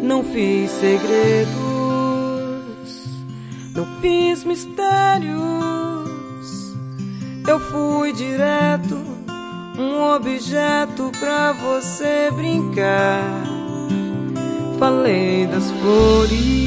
Não fiz segredos, não fiz mistérios. Eu fui direto, um objeto pra você brincar. Falei das flores.